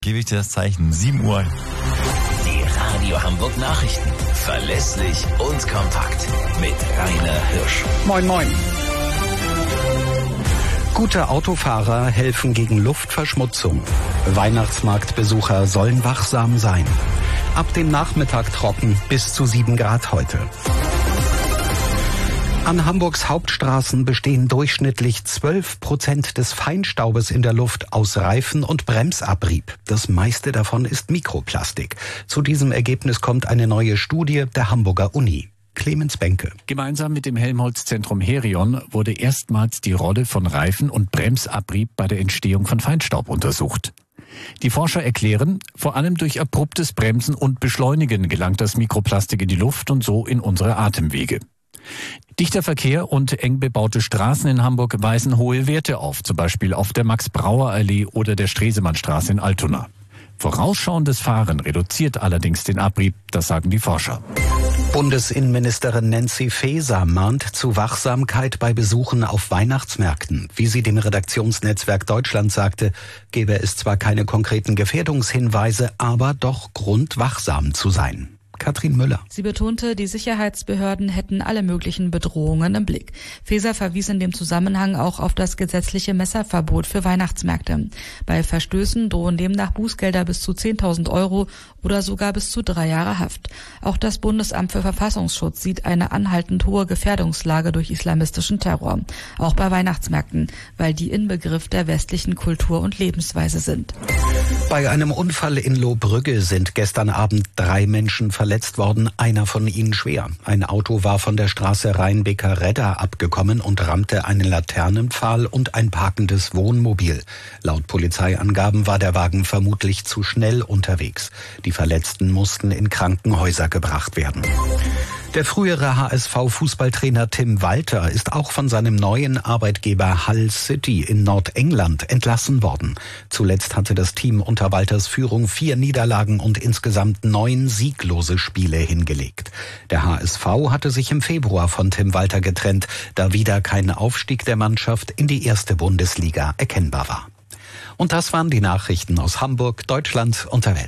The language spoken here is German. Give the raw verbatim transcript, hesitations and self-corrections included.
Gebe ich dir das Zeichen. sieben Uhr. Die Radio Hamburg Nachrichten. Verlässlich und kompakt. Mit Rainer Hirsch. Moin, moin. Gute Autofahrer helfen gegen Luftverschmutzung. Weihnachtsmarktbesucher sollen wachsam sein. Ab dem Nachmittag trocken, bis zu sieben Grad heute. An Hamburgs Hauptstraßen bestehen durchschnittlich zwölf Prozent des Feinstaubes in der Luft aus Reifen- und Bremsabrieb. Das meiste davon ist Mikroplastik. Zu diesem Ergebnis kommt eine neue Studie der Hamburger Uni. Clemens Benke. Gemeinsam mit dem Helmholtz-Zentrum Herion wurde erstmals die Rolle von Reifen- und Bremsabrieb bei der Entstehung von Feinstaub untersucht. Die Forscher erklären, vor allem durch abruptes Bremsen und Beschleunigen gelangt das Mikroplastik in die Luft und so in unsere Atemwege. Dichter Verkehr und eng bebaute Straßen in Hamburg weisen hohe Werte auf, zum Beispiel auf der Max-Brauer-Allee oder der Stresemannstraße in Altona. Vorausschauendes Fahren reduziert allerdings den Abrieb, das sagen die Forscher. Bundesinnenministerin Nancy Faeser mahnt zu Wachsamkeit bei Besuchen auf Weihnachtsmärkten. Wie sie dem Redaktionsnetzwerk Deutschland sagte, gäbe es zwar keine konkreten Gefährdungshinweise, aber doch Grund, wachsam zu sein. Katrin Müller. Sie betonte, die Sicherheitsbehörden hätten alle möglichen Bedrohungen im Blick. Faeser verwies in dem Zusammenhang auch auf das gesetzliche Messerverbot für Weihnachtsmärkte. Bei Verstößen drohen demnach Bußgelder bis zu zehntausend Euro oder sogar bis zu drei Jahre Haft. Auch das Bundesamt für Verfassungsschutz sieht eine anhaltend hohe Gefährdungslage durch islamistischen Terror. Auch bei Weihnachtsmärkten, weil die Inbegriff der westlichen Kultur und Lebensweise sind. Bei einem Unfall in Lohbrügge sind gestern Abend drei Menschen verletzt worden, einer von ihnen schwer. Ein Auto war von der Straße Rheinbeker-Redda abgekommen und rammte einen Laternenpfahl und ein parkendes Wohnmobil. Laut Polizeiangaben war der Wagen vermutlich zu schnell unterwegs. Die Verletzten mussten in Krankenhäuser gebracht werden. Der frühere H S V-Fußballtrainer Tim Walter ist auch von seinem neuen Arbeitgeber Hull City in Nordengland entlassen worden. Zuletzt hatte das Team unter Walters Führung vier Niederlagen und insgesamt neun sieglose Spiele hingelegt. Der H S V hatte sich im Februar von Tim Walter getrennt, da wieder kein Aufstieg der Mannschaft in die erste Bundesliga erkennbar war. Und das waren die Nachrichten aus Hamburg, Deutschland und der Welt.